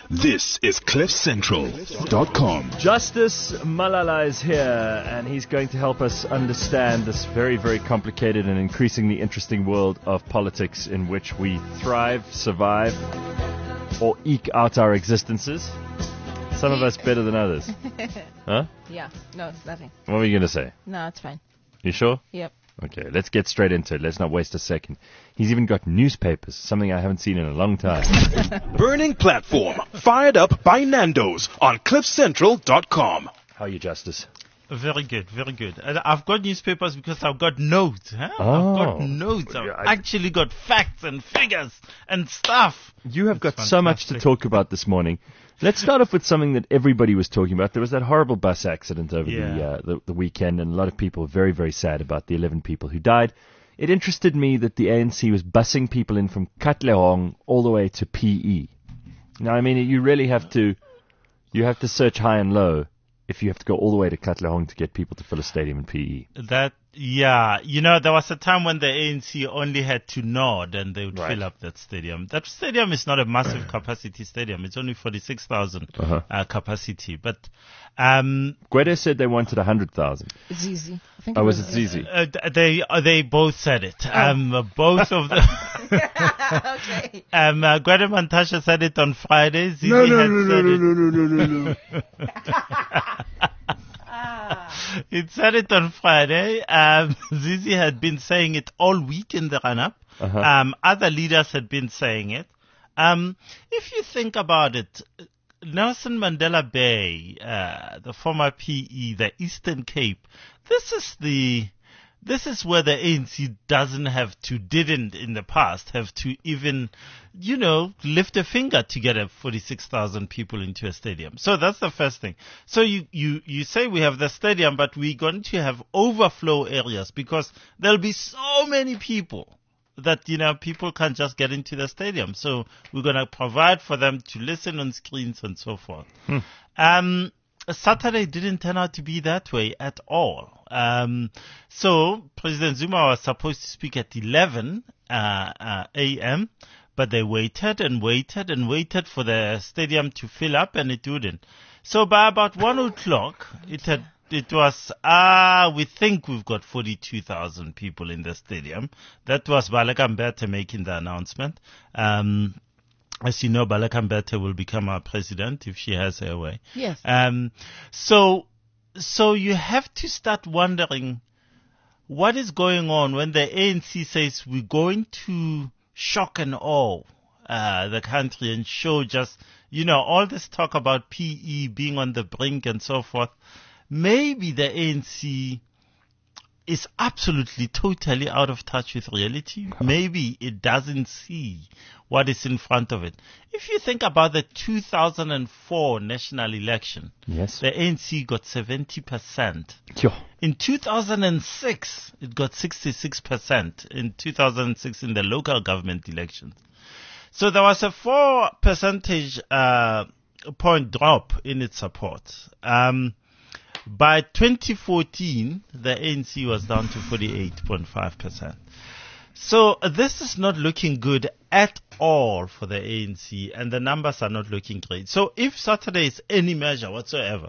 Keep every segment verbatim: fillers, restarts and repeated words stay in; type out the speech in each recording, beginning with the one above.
This is cliff central dot com. Justice Malala is here, and he's going to help us understand this very, very complicated and increasingly interesting world of politics in which we thrive, survive, or eke out our existences. Some of us better than others. Huh? Yeah. No, it's nothing. What were you going to say? No, it's fine. You sure? Yep. Okay, let's get straight into it. Let's not waste a second. He's even got newspapers, something I haven't seen in a long time. Burning platform, fired up by Nando's on cliff central dot com. How are you, Justice? Very good, very good. And I've got newspapers because I've got notes. Huh? Oh. I've got notes. I've Yeah, I- actually got facts and figures and stuff. You have It's got so much to fantastic. talk about this morning. Let's start off with something that everybody was talking about. There was that horrible bus accident over the, Yeah. uh, the the weekend, and a lot of people were very, very sad about the eleven people who died. It interested me that the A N C was busing people in from Katlehong all the way to P E. Now, I mean, you really have to, you have to search high and low if you have to go all the way to Katlehong to get people to fill a stadium in P E. That, yeah, you know, there was a time when the A N C only had to nod and they would Right. fill up that stadium. That stadium is not a massive capacity stadium. It's only forty-six thousand Uh-huh. uh, capacity. But, um, Gwede said they wanted one hundred thousand. It's easy. I think Oh, was it Zizi? uh, th- they uh, they both said it. Um, uh, both of them. Okay. Um, uh, Gwede Mantashe said it on Friday. Zizi No, no, had no, no, said no, it. no, no, no, no, no. It said it on Friday. Um, Zizi had been saying it all week in the run-up. Uh-huh. Um, other leaders had been saying it. Um, if you think about it, Nelson Mandela Bay, uh, the former P E, the Eastern Cape, this is the, this is where the A N C doesn't have to, didn't in the past have to even, you know, lift a finger to get a forty-six thousand people into a stadium. So that's the first thing. So you, you, you say we have the stadium, but we're going to have overflow areas because there'll be so many people that, you know, people can't just get into the stadium. So we're going to provide for them to listen on screens and so forth. Hmm. Um, Saturday didn't turn out to be that way at all. Um, so President Zuma was supposed to speak at eleven uh, uh, a m, but they waited and waited and waited for the stadium to fill up, and it wouldn't. So by about one o'clock, it had it was, ah, we think we've got forty-two thousand people in the stadium. That was Baleka Mbete making the announcement. Um, as you know, Baleka Mbete will become our president if she has her way. Yes. Um, so, so you have to start wondering what is going on when the A N C says we're going to shock and awe uh, the country and show just, you know, all this talk about P E being on the brink and so forth. Maybe the A N C is absolutely, totally out of touch with reality. Maybe it doesn't see what is in front of it. If you think about the two thousand four national election, Yes. the A N C got seventy percent. Yo. In two thousand six, it got sixty-six percent. In two thousand six, in the local government elections. So there was a four percentage uh, point drop in its support. Um, by twenty fourteen, the A N C was down to forty-eight point five percent. So uh, this is not looking good at all for the A N C, and the numbers are not looking great. So if Saturday is any measure whatsoever,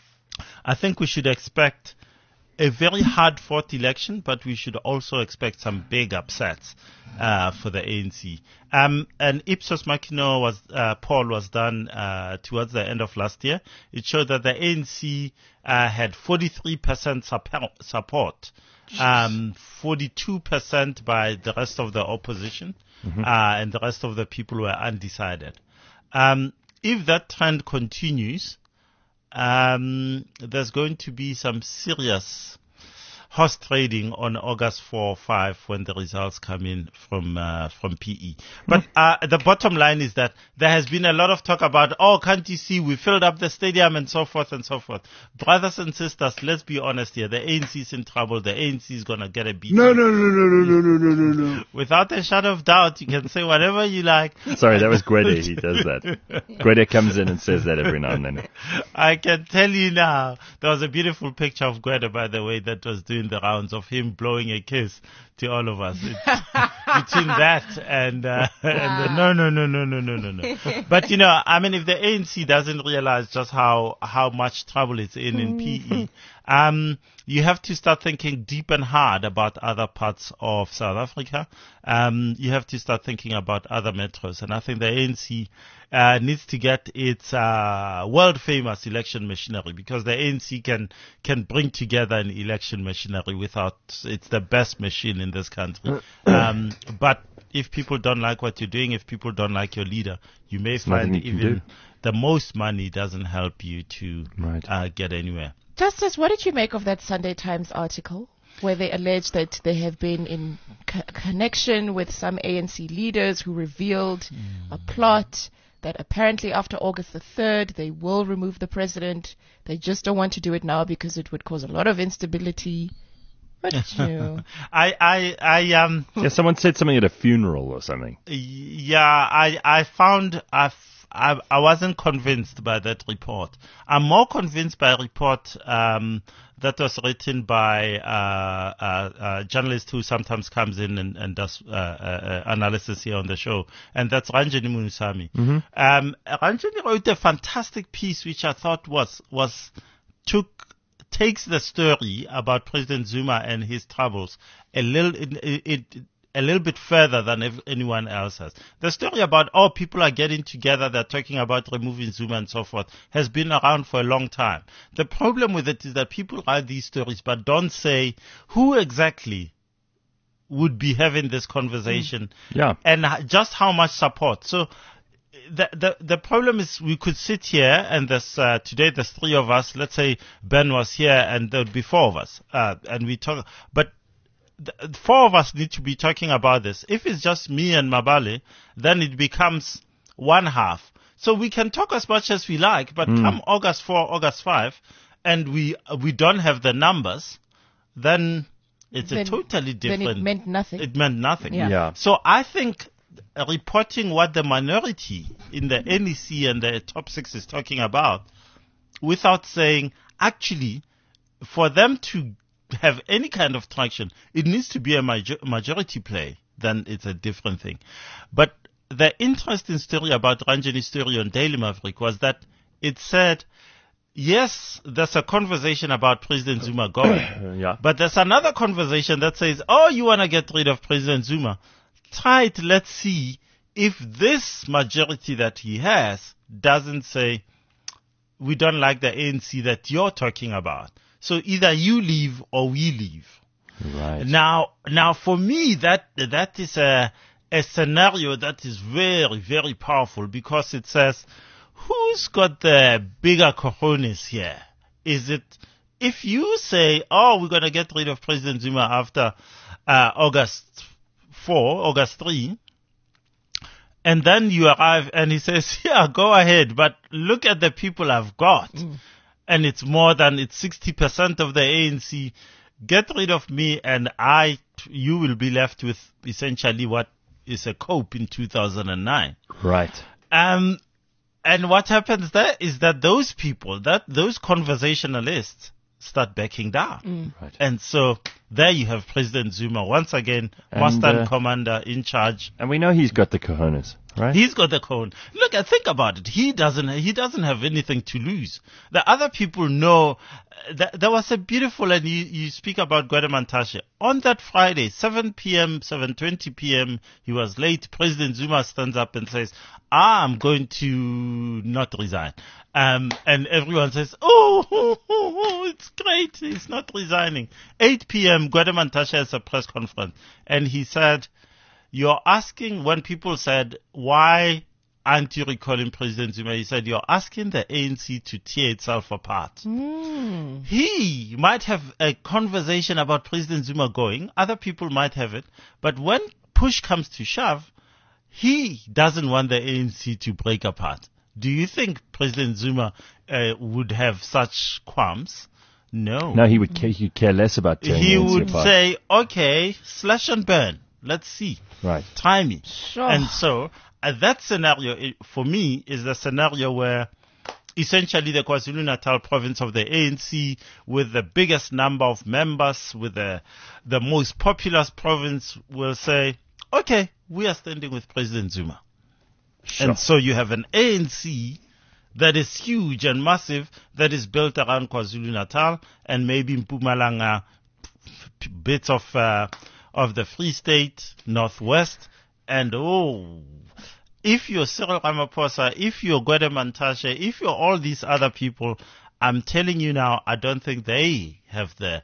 I think we should expect a very hard-fought election, but we should also expect some big upsets uh, for the A N C. Um, an Ipsos Machina was uh, poll was done uh, towards the end of last year. It showed that the A N C uh, had forty-three percent support, support um, forty-two percent by the rest of the opposition, Mm-hmm. uh, and the rest of the people were undecided. Um, if that trend continues, um, there's going to be some serious horse trading on August fourth or five when the results come in from uh, from P E. But uh, the bottom line is that there has been a lot of talk about, oh, can't you see we filled up the stadium and so forth and so forth. Brothers and sisters, let's be honest here. The A N C is in trouble. The A N C is going to get a beat. No, no, no, no, no, no, no, no, no, no. Without a shadow of doubt, you can say whatever you like. Sorry, that was Gwede. He does that. Gwede comes in and says that every now and then. I can tell you now, there was a beautiful picture of Gwede, by the way, that was doing the rounds of him blowing a kiss to all of us. It's between that and, uh, and the, no, no, no, no, no, no, no, no. But, you know, I mean, if the A N C doesn't realize just how, how much trouble it's in in P E, um, you have to start thinking deep and hard about other parts of South Africa. Um, you have to start thinking about other metros. And I think the A N C uh, needs to get its uh, world-famous election machinery, because the A N C can can bring together an election machinery without, it's the best machine in this country. Um, but if people don't like what you're doing, if people don't like your leader, you may There's find nothing you can even do. the most money doesn't help you to Right. uh, get anywhere. Justice, what did you make of that Sunday Times article where they allege that they have been in co- connection with some A N C leaders who revealed a plot that apparently after August the third they will remove the president. They just don't want to do it now because it would cause a lot of instability. What did you? I, I, I, um, Yeah, someone said something at a funeral or something. yeah, I, I found, I, f- I, I wasn't convinced by that report. I'm more convinced by a report, um, that was written by, uh, uh, a journalist who sometimes comes in and, and does, uh, uh, analysis here on the show. And that's Ranjani Munusami. Um, Ranjani wrote a fantastic piece which I thought was, was, took, takes the story about President Zuma and his troubles a little, it, it, a little bit further than ev- anyone else has. The story about, oh, people are getting together, they're talking about removing Zuma and so forth, has been around for a long time. The problem with it is that people write these stories but don't say who exactly would be having this conversation Yeah. and h- just how much support. So the the the problem is we could sit here and there's uh, today there's three of us. Let's say Ben was here and there would be four of us, uh, and we talk. But the, four of us need to be talking about this. If it's just me and Mabale, then it becomes one half. So we can talk as much as we like, but come August fourth, August fifth, and we we don't have the numbers, then it's Then- a totally different. Then it meant nothing. It meant nothing. Yeah. Yeah. So I think uh, reporting what the minority in the N E C and the top six is talking about, without saying, actually, for them to have any kind of traction, it needs to be a major- majority play. Then it's a different thing. But the interesting story about Ranjani's story on Daily Maverick was that it said, yes, there's a conversation about President Zuma going. Uh, yeah. But there's another conversation that says, oh, you want to get rid of President Zuma. Try it. Let's see if this majority that he has doesn't say, we don't like the A N C that you're talking about. So either you leave or we leave. Right. Now, now for me, that, that is a, a scenario that is very, very powerful because it says, who's got the bigger cojones here? Is it, if you say, oh, we're going to get rid of President Zuma after uh, August fourth, August third, and then you arrive and he says, yeah, go ahead, but look at the people I've got. Mm. And it's more than, it's sixty percent of the A N C. Get rid of me and I, you will be left with essentially what is a cope in two thousand nine. Right. Um, and what happens there is that those people, that those conversationalists start backing down. Mm. Right. And so there you have President Zuma once again, And, master and uh, commander in charge. And we know he's got the cojones, right? He's got the cone. Look, uh, think about it. He doesn't. He doesn't have anything to lose. The other people know. Uh, th- there was a beautiful, and you, you speak about Guedemantashe. On that Friday, seven p.m., seven twenty p.m., he was late. President Zuma stands up and says, I'm going to not resign. Um, and everyone says, oh, oh, oh, oh, it's great. He's not resigning. eight p.m., Guedemantashe has a press conference. And he said, you're asking, when people said, why aren't you recalling President Zuma? He said, you're asking the A N C to tear itself apart. Mm. He might have a conversation about President Zuma going. Other people might have it. But when push comes to shove, he doesn't want the A N C to break apart. Do you think President Zuma uh, would have such qualms? No. No, he would care, he'd care less about tearing He the A N C would apart. say, okay, slash and burn. Let's see. Right. Try me. Sure. And so uh, that scenario, i- for me, is the scenario where essentially the KwaZulu-Natal province of the A N C with the biggest number of members, with the, the most populous province, will say, okay, we are standing with President Zuma. Sure. And so you have an A N C that is huge and massive, that is built around KwaZulu-Natal and maybe Mpumalanga, p- bits of uh, of the Free State, Northwest, and oh, if you're Cyril Ramaphosa, if you're Gwede Mantashe, if you're all these other people, I'm telling you now, I don't think they have the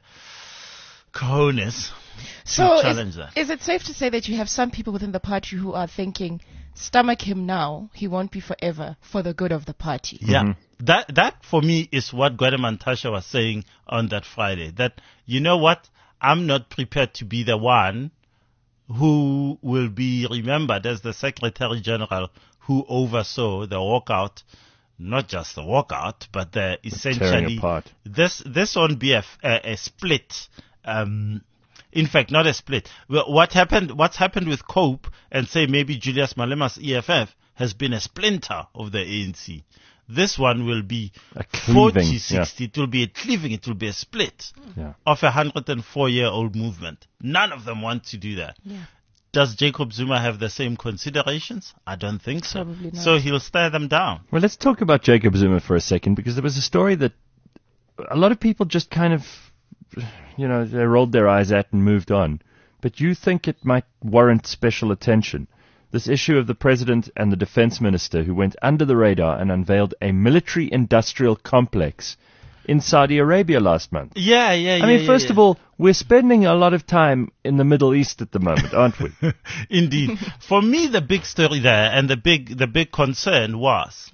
cojones to So challenge is, that. is it safe to say that you have some people within the party who are thinking, stomach him now, he won't be forever, for the good of the party? Yeah, that that for me is what Gwede Mantashe was saying on that Friday. That, you know what, I'm not prepared to be the one who will be remembered as the Secretary General who oversaw the walkout, not just the walkout, but the essentially apart. this this won't be a, a, a split. Um, in fact, not a split. Well, what happened? What's happened with COPE and say maybe Julius Malema's E F F has been a splinter of the A N C. This one will be A cleaving, forty sixty. yeah. It will be a cleaving. It will be a split Yeah. of a one hundred four year old movement. None of them want to do that. Yeah. Does Jacob Zuma have the same considerations? I don't think so. Probably not. So he'll stare them down. Well, let's talk about Jacob Zuma for a second, because there was a story that a lot of people just kind of, you know, they rolled their eyes at and moved on. But you think it might warrant special attention. This issue of the president and the defense minister who went under the radar and unveiled a military-industrial complex in Saudi Arabia last month. Yeah, yeah, yeah. I mean, yeah, first yeah. of all, we're spending a lot of time in the Middle East at the moment, aren't we? Indeed. For me, the big story there and the big, the big concern was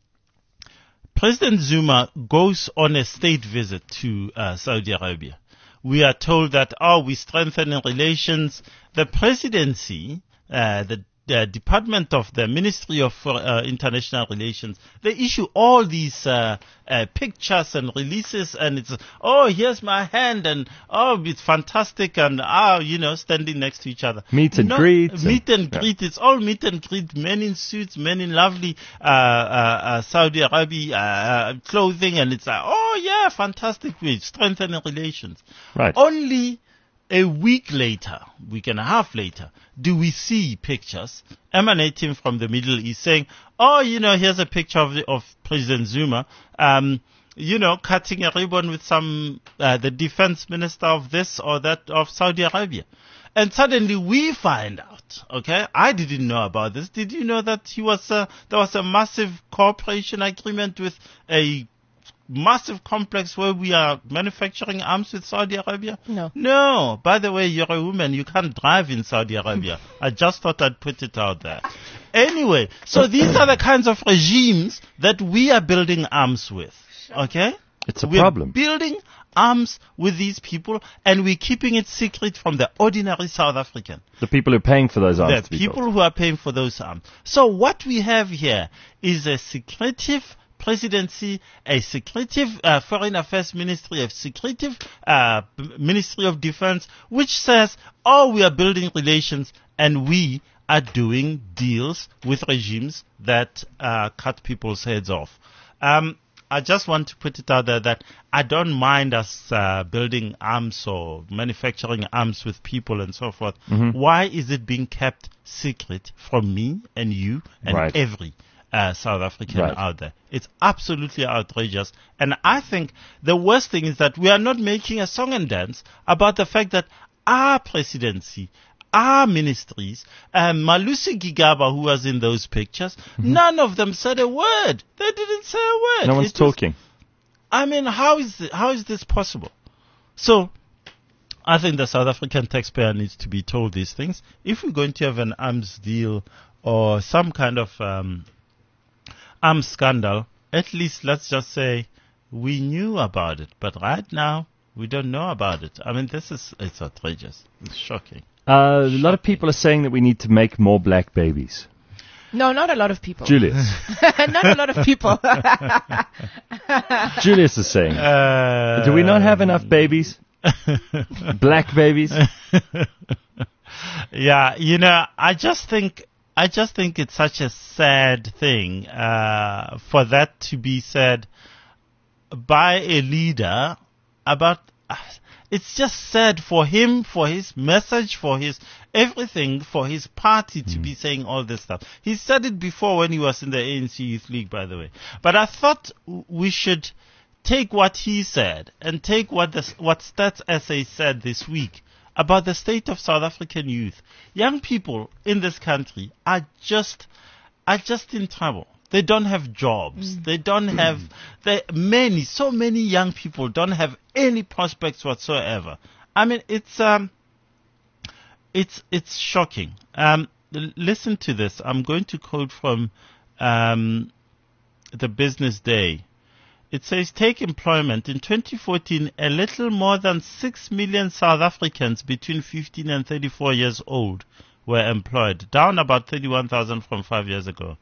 President Zuma goes on a state visit to uh, Saudi Arabia. We are told that, oh, we're strengthening relations. The presidency, uh, the the Department of the Ministry of uh, International Relations, they issue all these uh, uh, pictures and releases, and it's, oh, here's my hand, and oh, it's fantastic, and ah, you know, standing next to each other. Meet and No, greets Meet and- and yeah. greet. It's all meet and greet. Men in suits, men in lovely uh, uh, uh, Saudi Arabia uh, clothing, and it's like, oh yeah, fantastic. We're strengthening relations. Right. Only a week later, week and a half later, do we see pictures emanating from the Middle East saying, oh, you know, here's a picture of, the, of President Zuma, um, you know, cutting a ribbon with some, uh, the defense minister of this or that of Saudi Arabia. And suddenly we find out, okay, I didn't know about this. Did you know that he was, uh, there was a massive cooperation agreement with a massive complex where we are manufacturing arms with Saudi Arabia? No. No. By the way, you're a woman. You can't drive in Saudi Arabia. I just thought I'd put it out there. Anyway, so these are the kinds of regimes that we are building arms with. Okay? It's a We're problem. building arms with these people, and we're keeping it secret from the ordinary South African. The people who are paying for those arms The to be people built. who are paying for those arms. So what we have here is a secretive presidency, a secretive uh, foreign affairs ministry, a secretive uh, b- ministry of defense, which says, oh, we are building relations and we are doing deals with regimes that uh, cut people's heads off. Um, I just want to put it out there that I don't mind us uh, building arms or manufacturing arms with people and so forth. Why is it being kept secret from me and you and Right. every uh, South African Right. out there? It's absolutely outrageous. And I think the worst thing is that we are not making a song and dance about the fact that our presidency, our ministries, um, Malusi Gigaba, who was in those pictures, none of them said a word. They didn't say a word. No one's It was- talking. I mean, how is th- how is this possible? So, I think the South African taxpayer needs to be told these things. If we're going to have an arms deal or some kind of um, arms scandal, at least let's just say we knew about it. But right now, we don't know about it. I mean, this is it's outrageous. It's shocking. Uh, a lot of people are saying that we need to make more black babies. No, not a lot of people. Julius. Not a lot of people. Julius is saying. Uh, Do we not have enough babies? Black babies? Yeah, you know, I just think I just think it's such a sad thing uh, for that to be said by a leader about. Uh, it's just sad for him, for his message, for his everything, for his party to mm. be saying all this stuff. He said it before when he was in the A N C Youth League, by the way. But I thought we should take what he said and take what the what Stats S A said this week about the state of South African youth. Young people in this country are just are just in trouble. They don't have jobs. Mm. They don't have they many so many young people don't have any prospects whatsoever. I mean, it's um it's it's shocking. Um l- listen to this. I'm going to quote from um the Business Day. It says, take employment. In twenty fourteen, a little more than six million South Africans between fifteen and thirty-four years old were employed, down about thirty-one thousand from five years ago.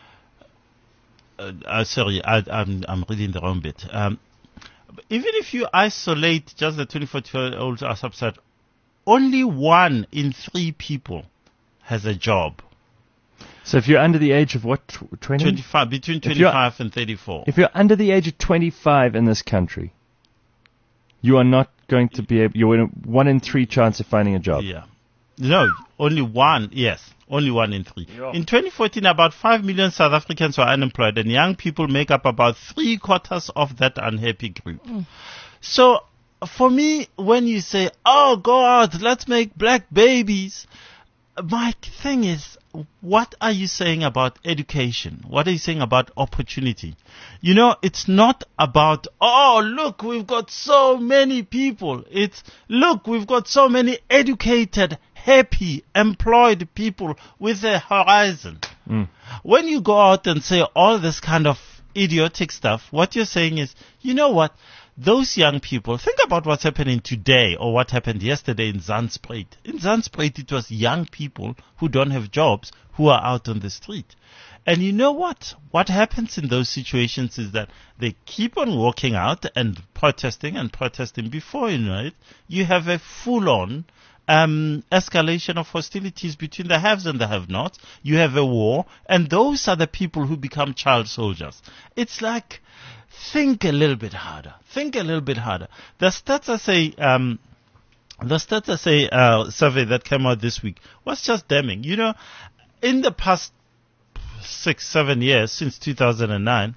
Uh, uh, sorry, I, I'm, I'm reading the wrong bit. Um, even if you isolate just the twenty-four-year-olds as subset, only one in three people has a job. So if you're under the age of what, twenty? twenty-five, between twenty-five and thirty-four. If you're under the age of twenty-five in this country, you are not going to be able, you're in a one in three chance of finding a job. Yeah. No, only one, yes, only one in three. Yeah. In twenty fourteen, about five million South Africans were unemployed, and young people make up about three quarters of that unhappy group. Mm. So, for me, when you say, oh, go out, let's make black babies, my thing is, what are you saying about education? What are you saying about opportunity? You know, it's not about, oh, look, we've got so many people. It's, look, we've got so many educated, happy, employed people with a horizon. Mm. When you go out and say all this kind of idiotic stuff, what you're saying is, you know what? Those young people, think about what's happening today or what happened yesterday in Zandspruit. In Zandspruit, it was young people who don't have jobs who are out on the street. And you know what? What happens in those situations is that they keep on walking out and protesting and protesting. Before you know it, you have a full-on um, escalation of hostilities between the haves and the have-nots. You have a war, and those are the people who become child soldiers. It's like, think a little bit harder. Think a little bit harder. The Stats S A, um, the Stats S A uh, survey that came out this week was just damning. You know, in the past six, seven years, since two thousand nine,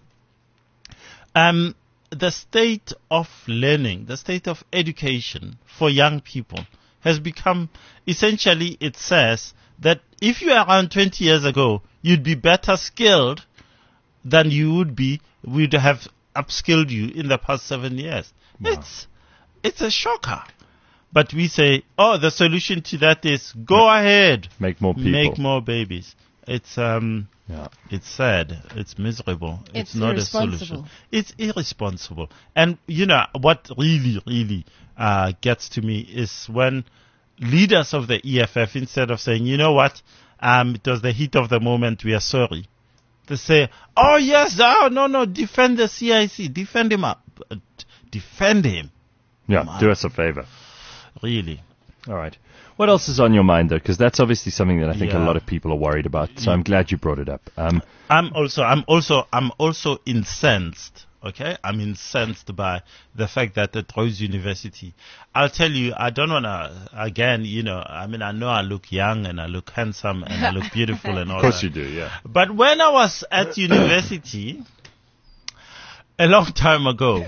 um, the state of learning, the state of education for young people has become, essentially, it says that if you were around twenty years ago, you'd be better skilled than you would be, we'd have upskilled you in the past seven years. Wow. It's it's a shocker. But we say, oh, the solution to that is go yeah. ahead. Make more people. Make more babies. It's um yeah. it's sad. It's miserable. It's, it's not a solution. It's irresponsible. And you know what really, really uh gets to me is when leaders of the E F F, instead of saying, you know what, um it was the heat of the moment, we are sorry, they say, oh yes, oh no, no, defend the C I C, defend him up, uh, defend him. Yeah, Man. Do us a favor. Really. All right. What else is on your mind, though? Because that's obviously something that I think yeah. a lot of people are worried about. So I'm glad you brought it up. Um, I'm also, I'm also, I'm also incensed. Okay, I'm incensed by the fact that at Rhodes University, I'll tell you, I don't want to, again, you know, I mean, I know I look young and I look handsome and I look beautiful and all that. Of course that. You do, yeah. But when I was at university, a long time ago,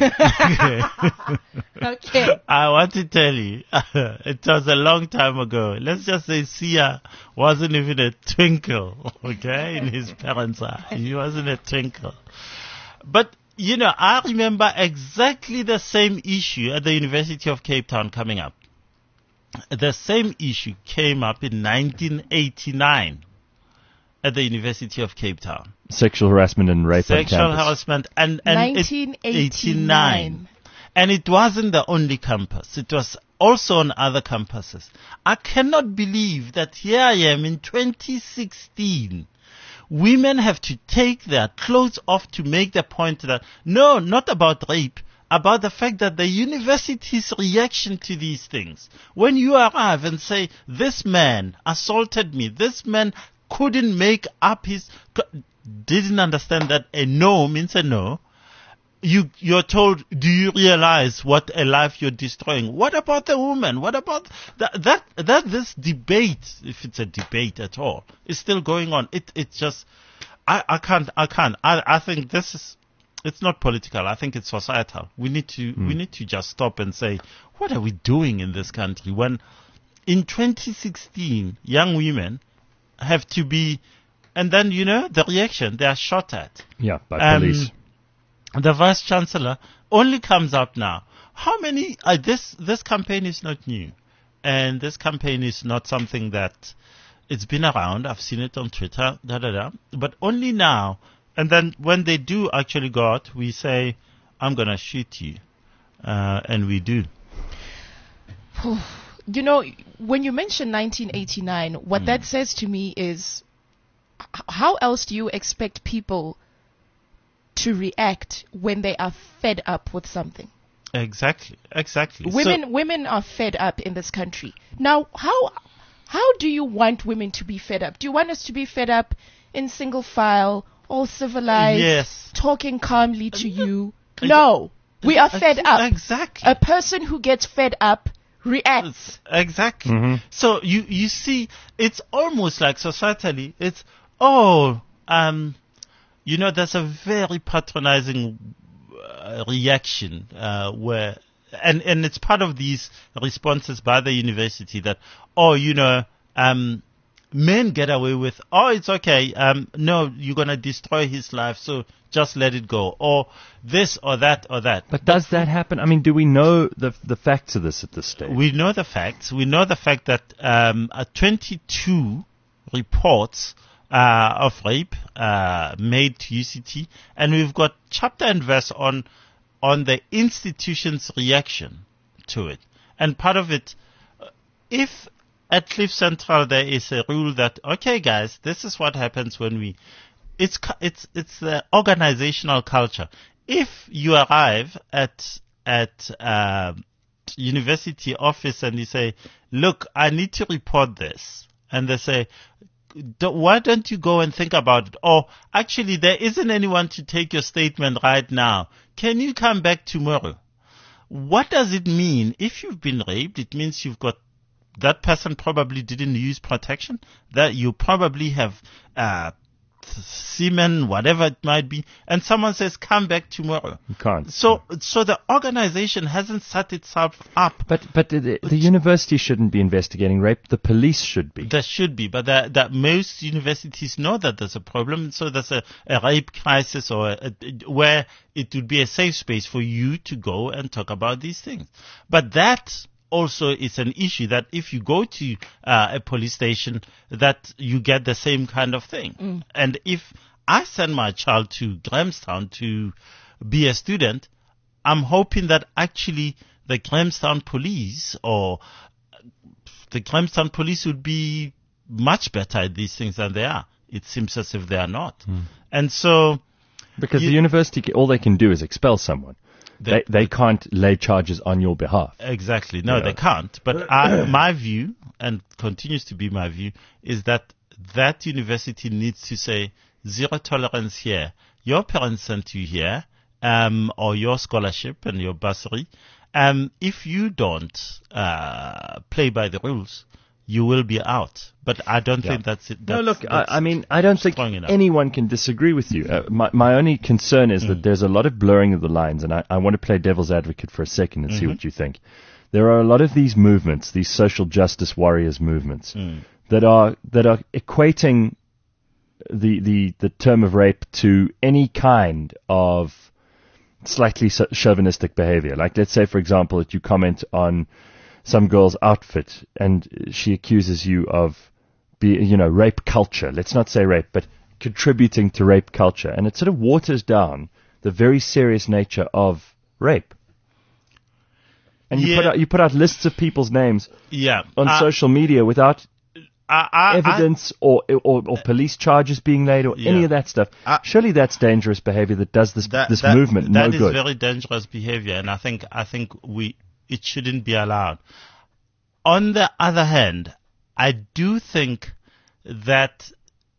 okay, I want to tell you, it was a long time ago. Let's just say Sia wasn't even a twinkle, okay, in his parents' eye. He wasn't a twinkle. But you know, I remember exactly the same issue at the University of Cape Town coming up. The same issue came up in nineteen eighty-nine at the University of Cape Town. Sexual harassment and rape on campus. Sexual harassment and, and nineteen eighty-nine. And it wasn't the only campus. It was also on other campuses. I cannot believe that here I am in twenty sixteen. Women have to take their clothes off to make the point that, no, not about rape, about the fact that the university's reaction to these things. When you arrive and say, this man assaulted me, this man couldn't make up his, didn't understand that a no means a no. You, you're told, do you realize what a life you're destroying? What about the woman? What about that, that, that this debate, if it's a debate at all, is still going on. It, it's just, I, I can't, I can't. I, I think this is, it's not political. I think it's societal. We need to, mm. we need to just stop and say, what are we doing in this country when in twenty sixteen, young women have to be, and then, you know, the reaction, they are shot at. Yeah, by um, police. The Vice Chancellor only comes out now. How many, uh, this, this campaign is not new. And this campaign is not something that, it's been around. I've seen it on Twitter, da da da. But only now. And then when they do actually go out, we say, I'm going to shoot you. Uh, and we do. You know, when you mention nineteen eighty-nine, what Mm. that says to me is, h- how else do you expect people to react when they are fed up with something? Exactly, exactly. Women, So, women are fed up in this country. Now, how, how do you want women to be fed up? Do you want us to be fed up in single file, all civilized, yes. talking calmly to you? No, we are fed up. Exactly. A person who gets fed up reacts. Exactly. Mm-hmm. So you, you see, it's almost like societally, it's, oh, um, you know, there's a very patronizing uh, reaction uh, where, and, and it's part of these responses by the university that, oh, you know, um, men get away with, oh, it's okay, um, no, you're going to destroy his life, so just let it go, or this or that or that. But does that happen? I mean, do we know the the facts of this at this stage? We know the facts. We know the fact that um, uh, twenty-two reports uh, of rape uh, made to U C T, and we've got chapter and verse on on the institution's reaction to it. And part of it, uh, if at Cliff Central there is a rule that, okay, guys, this is what happens when we, it's cu- it's it's the organizational culture. If you arrive at at uh, university office and you say, look, I need to report this, and they say, "Do- why don't you go and think about it? Or actually, there isn't anyone to take your statement right now. Can you come back tomorrow? What does it mean? If you've been raped, it means you've got, that person probably didn't use protection, that you probably have uh, semen, whatever it might be, and someone says, come back tomorrow. You can't. So, so the organization hasn't set itself up. But but the, the university shouldn't be investigating rape. The police should be. There should be, but that, that most universities know that there's a problem, so there's a, a rape crisis or a, a, where it would be a safe space for you to go and talk about these things. But that also is an issue that if you go to uh, a police station, that you get the same kind of thing. Mm. And if I send my child to Grahamstown to be a student, I'm hoping that actually the Grahamstown police or the Grahamstown police would be much better at these things than they are. It seems as if they are not. Mm. And so, Because you- the university, ca- all they can do is expel someone. They, they can't lay charges on your behalf. Exactly. No, Yeah. they can't. But I, my view, and continues to be my view, is that that university needs to say zero tolerance here. Your parents sent you here, um, or your scholarship and your bursary. Um, if you don't uh, play by the rules, you will be out. But I don't Yeah. think that's it. No, That's, look, that's I, I mean, I don't think strong enough. anyone can disagree with you. Uh, my, my only concern is Mm. that there's a lot of blurring of the lines, and I, I want to play devil's advocate for a second and see Mhm. what you think. There are a lot of these movements, these social justice warriors movements, Mm. that are that are equating the the the term of rape to any kind of slightly so- chauvinistic behavior. Like, let's say, for example, that you comment on some girl's outfit and she accuses you of, be, you know, rape culture. Let's not say rape, but contributing to rape culture. And it sort of waters down the very serious nature of rape. And you Yeah. put out, you put out lists of people's names Yeah. on I- social media without I, I, evidence or, or or police charges being laid or any Yeah. of that stuff. I- Surely that's dangerous behavior that does this That, this that- movement that no is good. very dangerous behavior, and I think I think we it shouldn't be allowed. On the other hand, I do think that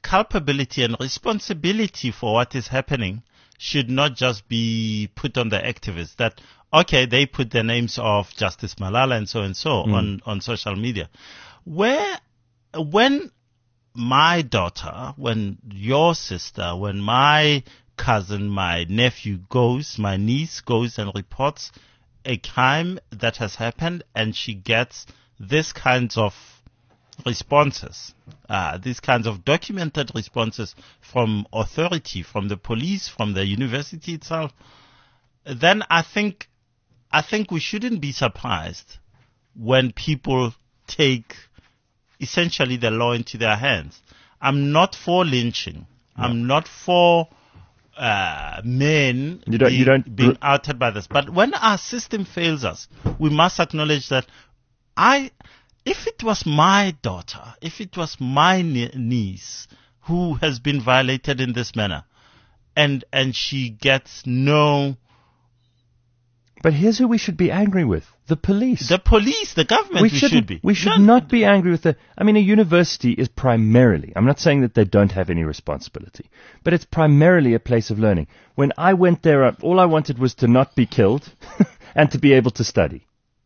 culpability and responsibility for what is happening should not just be put on the activists. That, okay, they put the names of Justice Malala and so and so Mm. on, on social media. Where, when my daughter, when your sister, when my cousin, my nephew goes, my niece goes and reports a crime that has happened, and she gets this kinds of responses, uh, these kinds of documented responses from authority, from the police, from the university itself, then I think, I think we shouldn't be surprised when people take essentially the law into their hands. I'm not for lynching. No. I'm not for uh, men You don't- being, you don't- being outed by this. But when our system fails us, we must acknowledge that I, if it was my daughter, if it was my nie- niece who has been violated in this manner, and and she gets no, But here's who we should be angry with: the police. the police, the government, we, shouldn't- should be. We should No, not be angry with the. I mean, a university is primarily. I'm not saying that they don't have any responsibility, but it's primarily a place of learning. When I went there, uh, all I wanted was to not be killed and to be able to study.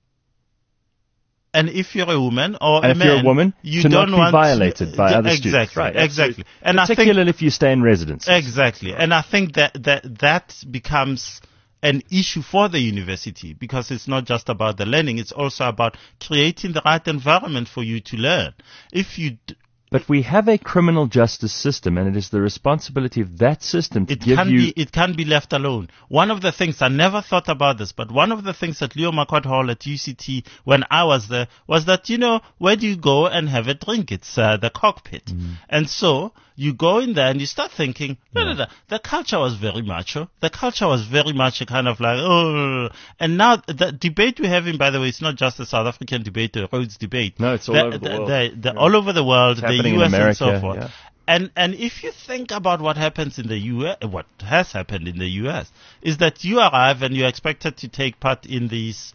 And if you're a woman or And a if man, you're a woman, you to don't not be want violated by Yeah, other exactly, students. Right, exactly. And I think particularly if you stay in residence. exactly, and I think that that that becomes an issue for the university, because it's not just about the learning; it's also about creating the right environment for you to learn. If you d- But we have a criminal justice system, and it is the responsibility of that system to It give can you. be it can be left alone. One of the things, I never thought about this, but one of the things at Leo Marquardt Hall at U C T when I was there was that, you know, where do you go and have a drink? It's uh, the cockpit. Mm. And so you go in there and you start thinking, no, no, no, the culture was very macho. The culture was very much a kind of like, oh, and now the debate we're having, by the way, it's not just a South African debate, a Rhodes debate. No, it's all The- over the world. the- the- All over the world, It's the happening U S in and so America, forth. yeah. And and if you think about what happens in the U S, what has happened in the U S, is that you arrive and you're expected to take part in these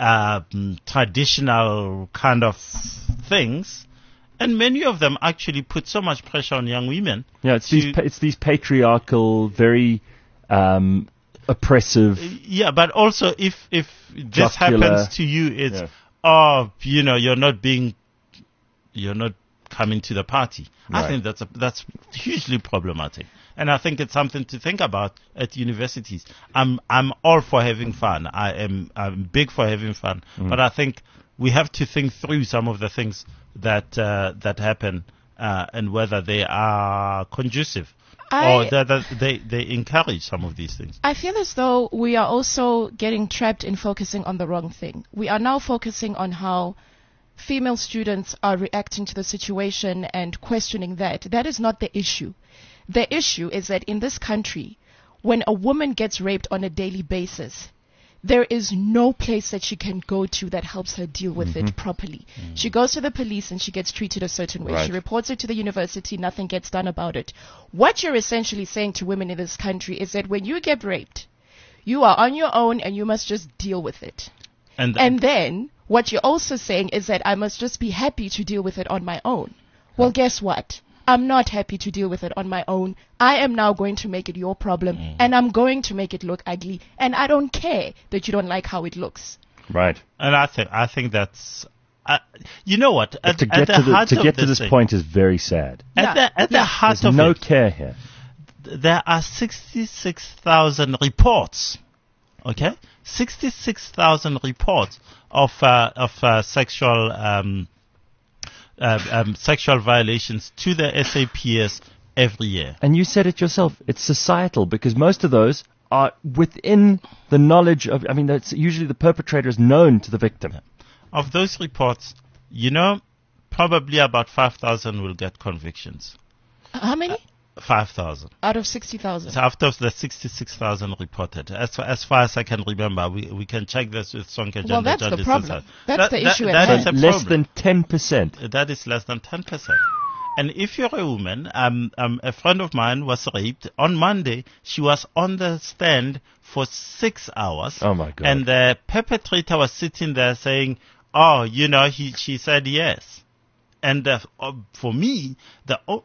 um, traditional kind of things, and many of them actually put so much pressure on young women. Yeah, it's to- these pa- it's these patriarchal, very um, oppressive. Yeah, but also if if this Jocular. happens to you, it's Yeah. oh, you know, you're not being, you're not coming to the party. I Right. think that's a, that's hugely problematic, and I think it's something to think about at universities. I'm I'm all for having fun. I am I'm big for having fun, Mm. but I think we have to think through some of the things that uh, that happen uh, and whether they are conducive I- or that, that they they encourage some of these things. I feel as though we are also getting trapped in focusing on the wrong thing. We are now focusing on how female students are reacting to the situation and questioning that. That is not the issue. The issue is that in this country, when a woman gets raped on a daily basis, there is no place that she can go to that helps her deal with it properly. She goes to the police and she gets treated a certain way. Right. She reports it to the university, nothing gets done about it. What you're essentially saying to women in this country is that when you get raped, you are on your own and you must just deal with it. And, And then what you're also saying is that I must just be happy to deal with it on my own. Well, guess what? I'm not happy to deal with it on my own. I am now going to make it your problem, and I'm going to make it look ugly, and I don't care that you don't like how it looks. Right. And I think I think that's, uh, you know what? At, to at get the to, the, heart to, of get to this thing- point is very sad. at Yeah. the at the Yeah. heart There's of no it, care here. there are sixty-six thousand reports. Okay, sixty-six thousand reports of uh, of uh, sexual um, uh, um, sexual violations to the S A P S every year. And you said it yourself. It's societal because most of those are within the knowledge of. I mean, that's usually the perpetrator is known to the victim. Of those reports, you know, probably about five thousand will get convictions. How many? Five thousand. Out of sixty thousand. So after the sixty-six thousand reported, as far, as far as I can remember, we we can check this with Sonke Well, Janda that's the Jandis problem. inside. That's That- the that- issue at that hand. is a Less problem. than ten percent. That is less than ten percent. And if you're a woman, um, um, a friend of mine was raped on Monday. She was on the stand for six hours. Oh, my God. And the perpetrator was sitting there saying, "Oh, you know, he she said yes." And uh, uh, for me, the oh,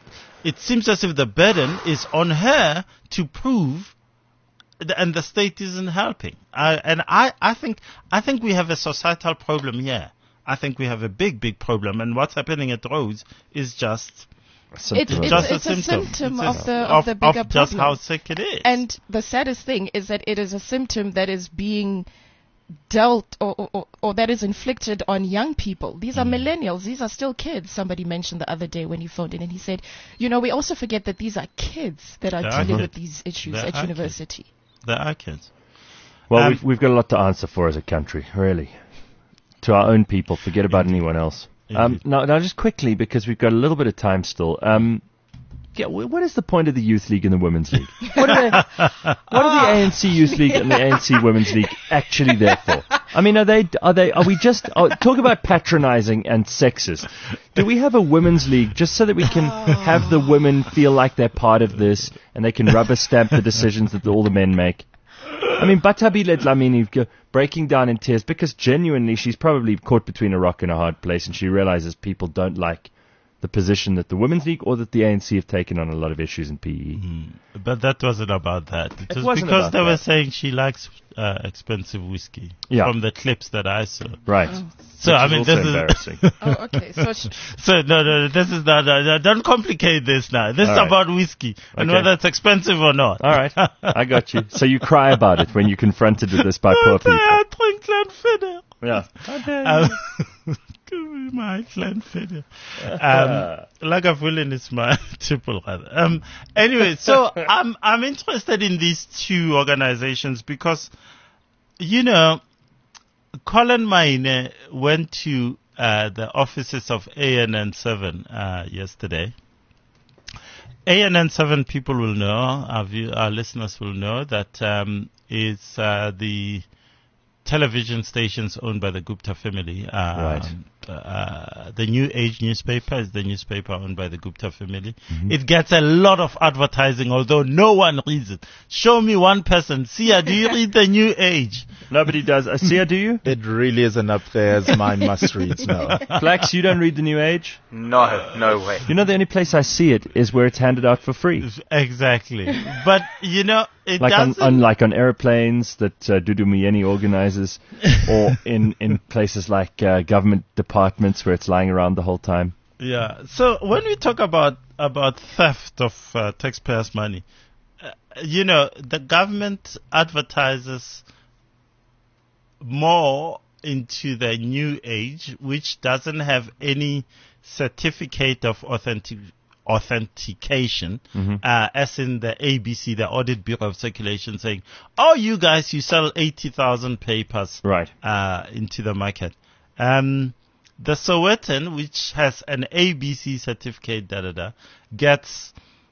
it seems as if the burden is on her to prove, th- and the state isn't helping. Uh, and I, I think, I think we have a societal problem here. I think we have a big, big problem, and what's happening at Rhodes is just It's, it's, just it's a, a symptom, symptom It's of a- the of, the bigger of just problem. how sick it is. And the saddest thing is that it is a symptom that is being dealt or, or, or, or that is inflicted on young people. These are Mm. millennials. These are still kids. Somebody mentioned the other day when he phoned in and he said, you know, we also forget that these are kids that are They are dealing kids. with these issues They at are university. There are kids. Well, Um, we've, we've got a lot to answer for as a country, really. To our own people, forget about anyone else. Um, Indeed. now, now, just quickly, because we've got a little bit of time still. Um, yeah, wh- what is the point of the Youth League and the Women's League? What are, they, what are the A N C Youth League and the A N C Women's League actually there for? I mean, are they? Are they? Are we just are, talk about patronising and sexist? Do we have a women's league just so that we can have the women feel like they're part of this and they can rubber stamp the decisions that all the men make? I mean, Batabile Dlamini go- breaking down in tears because genuinely she's probably caught between a rock and a hard place, and she realizes people don't like the position that the Women's League or that the A N C have taken on a lot of issues in P E. But that wasn't about that. It, It was wasn't because about they were that. saying she likes uh, expensive whiskey Yeah. from the clips that I saw. Right. So Which I is mean, also this is embarrassing. Oh, okay. So sh- so no, no, this is not. Uh, no, don't complicate this now. This All is right. about whiskey and Okay. whether it's expensive or not. All right, I got you. So you cry about it when you're confronted with this by poor Okay, I people. drink Glenfiddich. Yeah. Um, give me my Glenfiddich. Um, Lagavulin is my triple rather. Um, anyway, so I'm I'm interested in these two organizations because, you know, Colin Maine went to uh, the offices of A N N seven uh, yesterday. A N N seven people will know, our, view, our listeners will know that um, it's uh, the television stations owned by the Gupta family. Um, Right. Uh, the New Age newspaper is the newspaper owned by the Gupta family. Mm-hmm. It gets a lot of advertising, although no one reads it. Show me one person. Sia, do you read the New Age? Nobody does. Uh, Sia, do you? It really isn't up there as my must-reads, no. Flax, you don't read the New Age? No, no way. You know, the only place I see it is where it's handed out for free. Exactly. But, you know, it Like on, doesn't... on like on airplanes that uh, Dudu Muyeni organizes, or in, in places like uh, government departments where it's lying around the whole time. Yeah. So when we talk about about theft of uh, taxpayers' money, uh, you know, the government advertises more into the New Age, which doesn't have any certificate of authentic authentication, uh, as in the A B C, the Audit Bureau of Circulation, saying, "Oh, you guys, you sell eighty thousand papers Right. uh, into the market." Um, the Sowetan, which has an A B C certificate, da da da, gets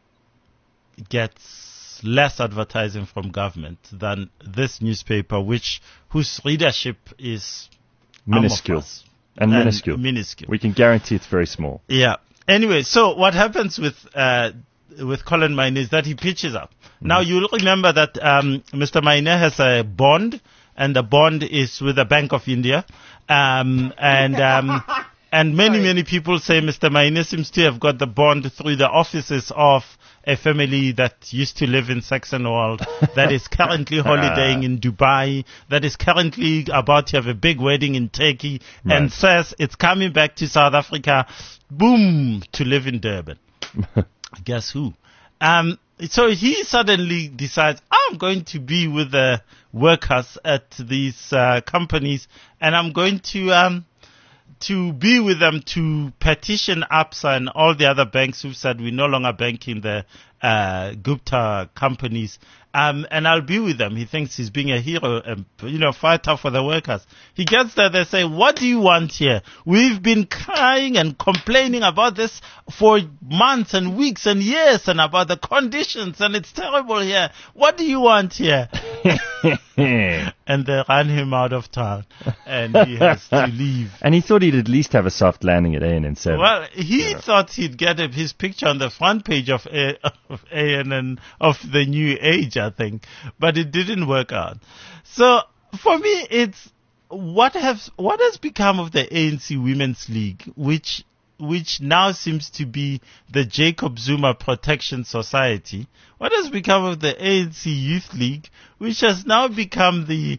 gets less advertising from government than this newspaper, which whose readership is Minuscule. amorphous And and minuscule. minuscule. We can guarantee it's very small. Yeah. Anyway, so what happens with uh, with Colin Maine is that he pitches up. Now you'll remember that um, Mister Maine has a bond, and the bond is with the Bank of India, um, and um, and many many people say Mister Maine seems to have got the bond through the offices of a family that used to live in Saxonwold, that is currently holidaying in Dubai, that is currently about to have a big wedding in Turkey, Right. and says it's coming back to South Africa, boom, to live in Durban. Guess who? Um, so he suddenly decides, I'm going to be with the workers at these uh, companies, and I'm going to um, to be with them to petition APSA and all the other banks who said we're no longer banking the uh, Gupta companies. Um, and I'll be with them. He thinks he's being a hero, and, you know, fighter for the workers. He gets there, they say, what do you want here? We've been crying and complaining about this for months and weeks and years and about the conditions, and it's terrible here. What do you want here? And they ran him out of town, and he has to leave. And he thought he'd at least have a soft landing at A N N seven. Well, he thought he'd get a, his picture on the front page of A, of A N N, of the New Age, I think, but it didn't work out. So for me, it's what has what has become of the A N C Women's League, which which now seems to be the Jacob Zuma Protection Society. What has become of the A N C Youth League, which has now become the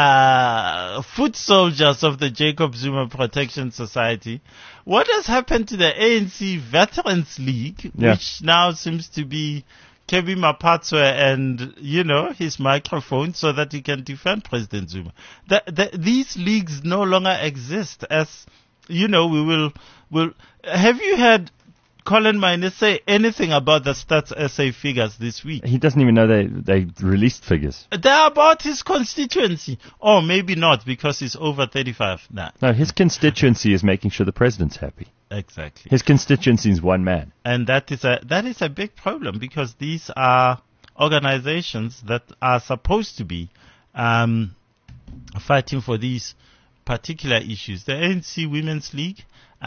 uh, foot soldiers of the Jacob Zuma Protection Society? What has happened to the A N C Veterans League, Yeah. which now seems to be Kebby Mapatswe and, you know, his microphone so that he can defend President Zuma? The, the, these leagues no longer exist. As, you know, we will, will, have you heard Colin Minus say anything about the Stats S A figures this week? He doesn't even know they they released figures. They're about his constituency. Or maybe not, because he's over thirty-five. Nah, No, his constituency is making sure the president's happy. exactly. His constituency is one man. And that is a that is a big problem, because these are organizations that are supposed to be um, fighting for these particular issues. The A N C Women's League,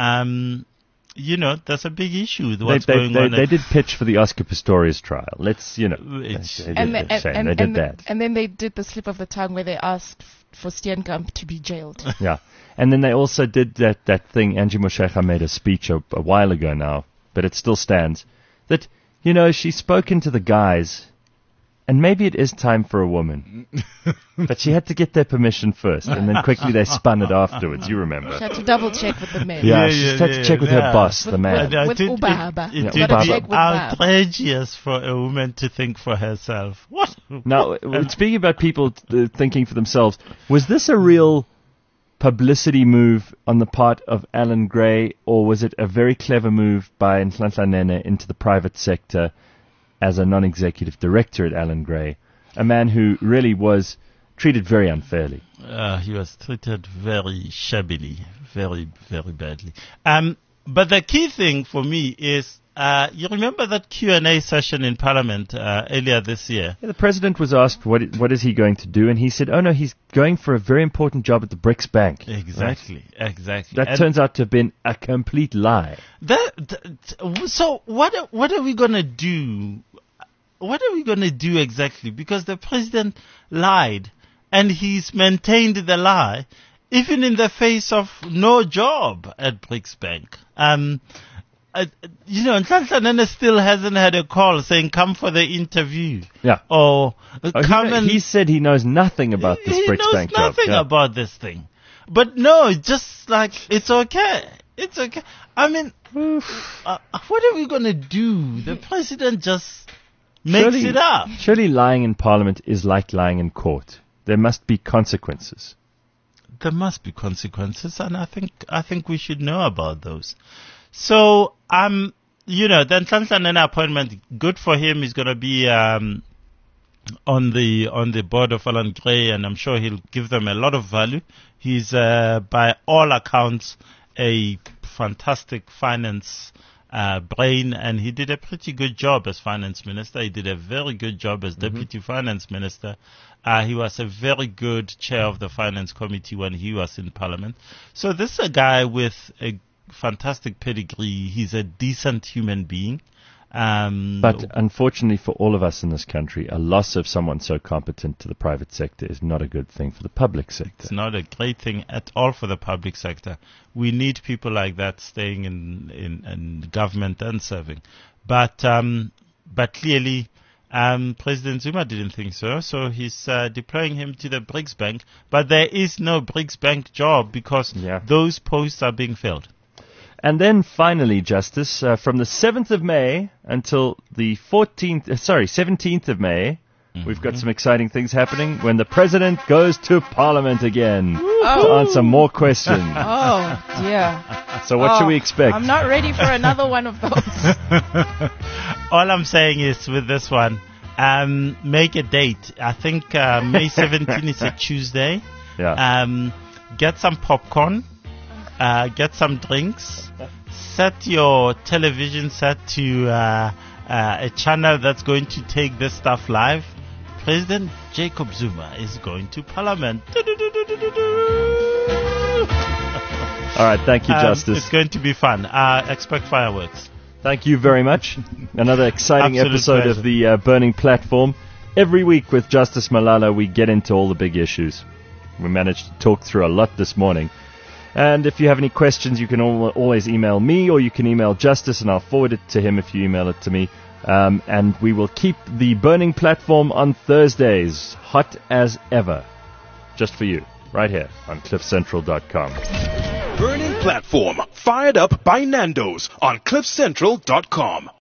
um, you know, that's a big issue with what's they, they, going they, on. they did pitch for the Oscar Pistorius trial. Let's, you know, It's- they, they, And, did, the, and, shame. and, they did and, that. and then they did the slip of the tongue where they asked f- for Steenkamp to be jailed. Yeah. And then they also did that, that thing. Angie Moshecha made a speech a, a while ago now, but it still stands. That, you know, she's spoken to the guys, and maybe it is time for a woman. But she had to get their permission first, and then quickly they spun it afterwards. You She remember. had to double check with the men. Yeah, Yeah, she yeah, just had yeah, to check with her yeah. boss, the With- man. Yeah, with it, Ubaba. it, it, Yeah, it Ubaba. would Check be with Bab. outrageous for a woman to think for herself. What? Now, uh, speaking about people uh, thinking for themselves, was this a real publicity move on the part of Alan Gray, or was it a very clever move by Nhlanhla Nene into the private sector as a non-executive director at Alan Gray, a man who really was treated very unfairly? Uh, he was treated very shabbily, very, very badly. Um, but the key thing for me is, uh, you remember that Q and A session in Parliament uh, earlier this year? Yeah, the president was asked what i- what is he going to do, and he said, "Oh no, he's going for a very important job at the BRICS Bank." Exactly, exactly. That And turns out to have been a complete lie. that, that- so what? are- What are we gonna do? What are we gonna do exactly? Because the president lied, and he's maintained the lie, even in the face of no job at BRICS Bank. Um, uh, you know, Nhlanhla Nene still hasn't had a call saying, come for the interview. Yeah. Or uh, Oh, he, come kno- and... he said he knows nothing about this he BRICS knows Bank nothing job. Yeah. about this thing. But no, just like, it's okay. It's okay. I mean, uh, what are we going to do? The president just makes Surely- it up. Surely lying in Parliament is like lying in court. There must be consequences. There must be consequences, and I think I think we should know about those. So, um, you know, the Nhlanhla Nene appointment, good for him. He's going to be um, on the on the board of Alan Gray, and I'm sure he'll give them a lot of value. He's, uh, by all accounts, a fantastic finance uh, brain, and he did a pretty good job as finance minister. He did a very good job as deputy finance minister. Uh, he was a very good chair of the finance committee when he was in parliament. So this is a guy with a fantastic pedigree. He's a decent human being. Um, But unfortunately for all of us in this country, a loss of someone so competent to the private sector is not a good thing for the public sector. it's not a great thing at all for the public sector. We need people like that staying in, in, in government and serving. But, um, but clearly, um, President Zuma didn't think so, so he's uh, deploying him to the BRICS Bank. But there is no BRICS Bank job because Yeah. those posts are being filled. And then finally, Justice, uh, from the seventh of May until the fourteenth, uh, sorry, seventeenth of May, we've got some exciting things happening when the President goes to Parliament again to answer more questions. Oh, dear. So what Oh, should we expect? I'm not ready for another one of those. All I'm saying is with this one, um, make a date. I think uh, May seventeenth is a Tuesday. yeah. Um, get some popcorn, uh, get some drinks, set your television set to uh, uh, a channel that's going to take this stuff live. President Jacob Zuma is going to Parliament. All right. Thank you, Um, Justice. It's going to be fun. Uh, expect fireworks. Thank you very much. Another exciting Absolute episode pleasure. of the uh, Burning Platform. Every week with Justice Malala, we get into all the big issues. We managed to talk through a lot this morning. And if you have any questions, you can al- always email me, or you can email Justice, and I'll forward it to him if you email it to me. Um, and we will keep the Burning Platform on Thursdays, hot as ever, just for you, right here on cliff central dot com. Burning Platform, fired up by Nando's on cliff central dot com.